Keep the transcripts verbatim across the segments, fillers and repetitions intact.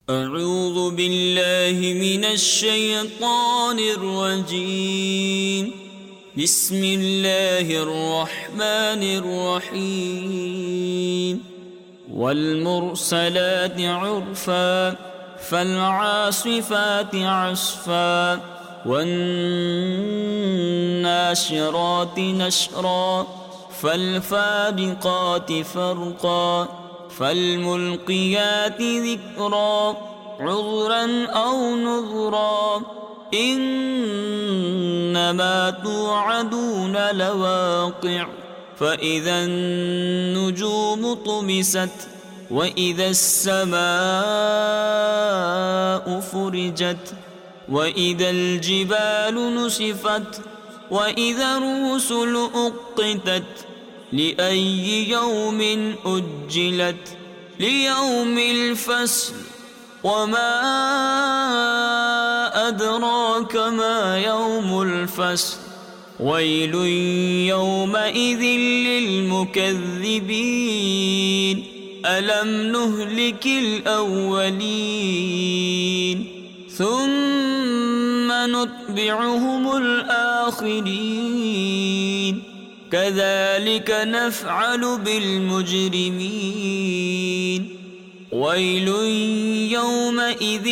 أعوذ بالله من الشيطان الرجيم. بسم الله الرحمن الرحيم. والمرسلات عرفا فالعاصفات عصفا والناشرات نشرا فالفارقات فرقا فالملقيات ذكرا عذرا أو نذرا إنما توعدون لواقع. فإذا النجوم طمست وإذا السماء فرجت وإذا الجبال نسفت وإذا الرسل أقتت لأي يوم أجلت ليوم الفصل. وما أدراك ما يوم الفصل. ويل يومئذ للمكذبين ألم نهلك الأولين ثم نتبعهم الآخرين كذلك نفعل بالمجرمين. ويل يومئذ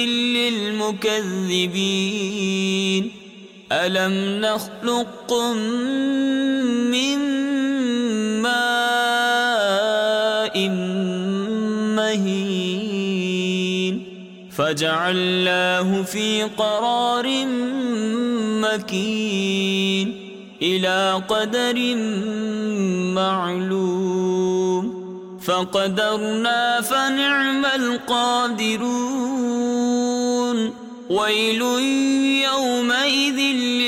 للمكذبين ألم نخلقكم من ماء مهين فجعلناه في قرار مكين إلى قدر معلوم فقدرنا فنعم القادرون. ويل يومئذ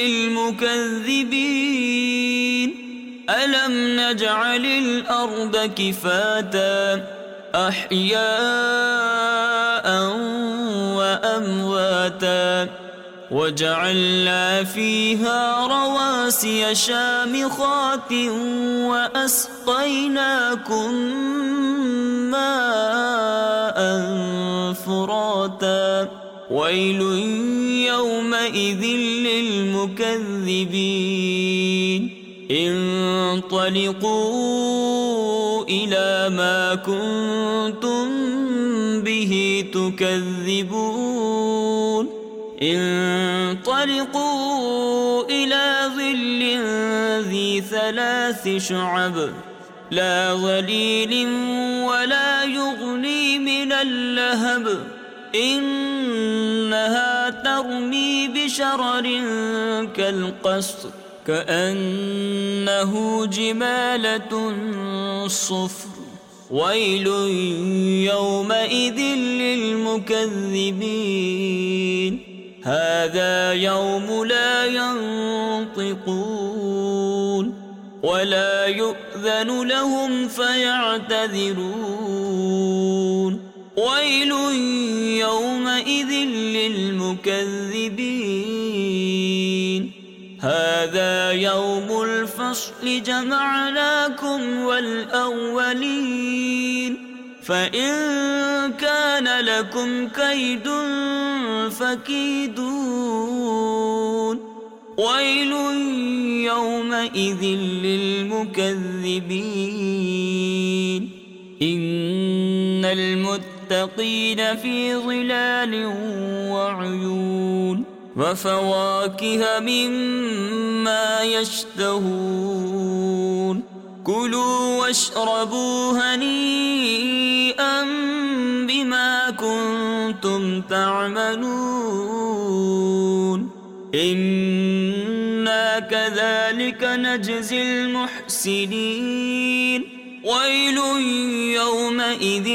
للمكذبين ألم نجعل الأرض كفاتا أحياء وأمواتا وجعلنا فيها رواسي شامخات وأسقيناكم ماء فراتا. ويل يومئذ للمكذبين انطلقوا إلى ما كنتم به تكذبون انطلقوا إلى ظل ذي ثلاث شعب لا ظليل ولا يغني من اللهب إنها ترمي بشرر كالقصر كأنه جمالة صفر. ويل يومئذ للمكذبين هذا يوم لا ينطقون ولا يؤذن لهم فيعتذرون. ويل يومئذ للمكذبين هذا يوم الفصل جمعناكم والأولين فإن كان لكم كيد فكيدون. ويل يومئذ للمكذبين إن المتقين في ظلال وعيون وفواكه مما يشتهون كلوا واشربوا هنيئا بما كنتم تعملون إنا كذلك نجزي المحسنين. ويل يومئذ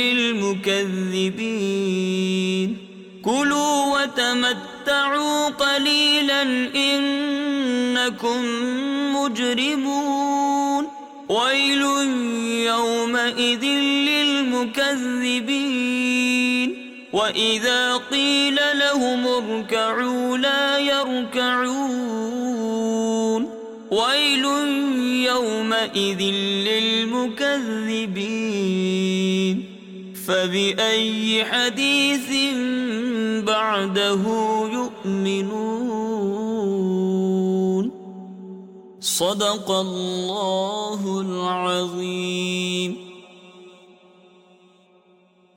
للمكذبين كلوا وتمتعوا قليلا إنكم مجرمون. ويل يومئذ للمكذبين وإذا قيل لهم اركعوا لا يركعون. ويل يومئذ للمكذبين فبأي حديث بعده يؤمنون صدق الله العظيم.